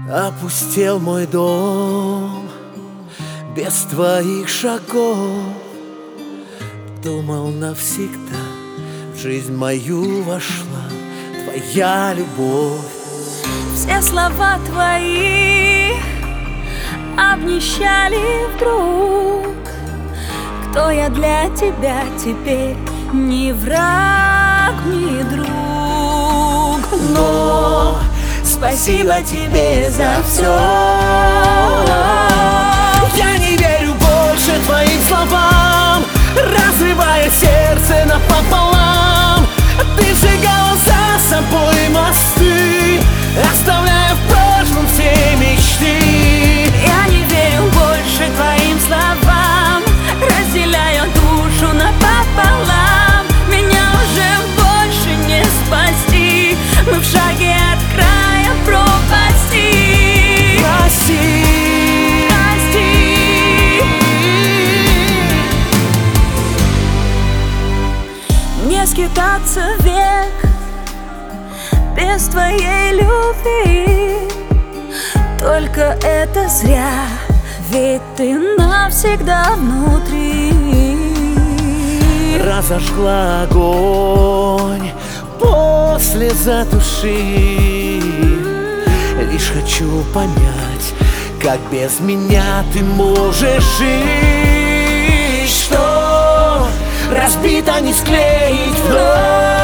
Опустел мой дом без твоих шагов. Думал, навсегда в жизнь мою вошла твоя любовь. Все слова твои обнищали вдруг. Кто я для тебя теперь? Ни враг, ни друг. Но спасибо тебе за все. Я не верю больше твоим словам, разрывая сердце напополам. Ты сжигала за собой мосты, оставляя в прошлом все мечты. Я не верю больше твоим словам, разделяя душу напополам. Меня уже больше не спасти, мы в шаге от края пропасти. Прости, Прости. Не скитаться век без твоей любви, только это зря, ведь ты навсегда внутри. разожгла огонь, после затуши. Лишь хочу понять, как без меня ты можешь жить. Что разбито не склеить вновь.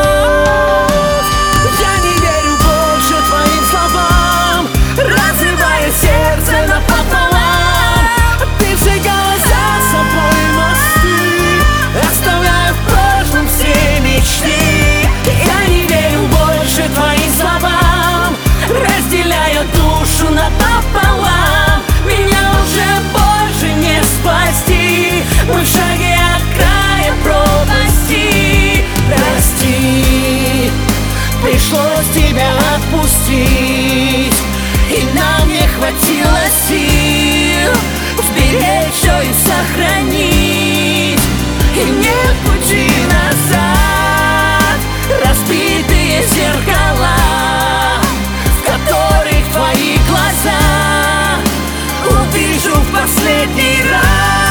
Я не верю больше твоим словам, разрывая сердце напополам. Ты сжигала за собой мосты, оставляя в прошлом все мечты. Я не верю больше твоим словам, разделяя душу напополам. Меня уже больше не спасти, мы в шаге от края пропасти. Прости, пришлось тебя отпустить, и нам не хватило сил сберечь все и сохранить. И нет пути назад, разбитые зеркала, в которых твои глаза увижу в последний раз.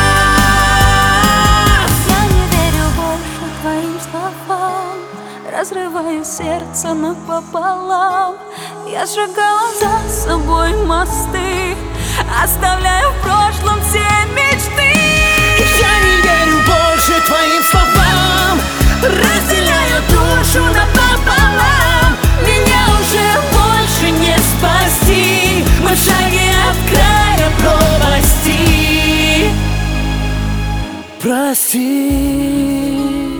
Я не верю больше твоим словам, разрываю сердце напополам. Я сжигала за собой мосты, оставляю в прошлом все мечты. Я не верю больше твоим словам, разделяю душу напополам. Меня уже больше не спасти, мы в шаге от края пропасти. Прости,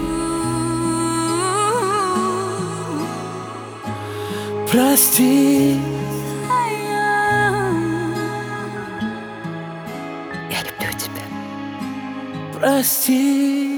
прости. Я люблю тебя. Прости.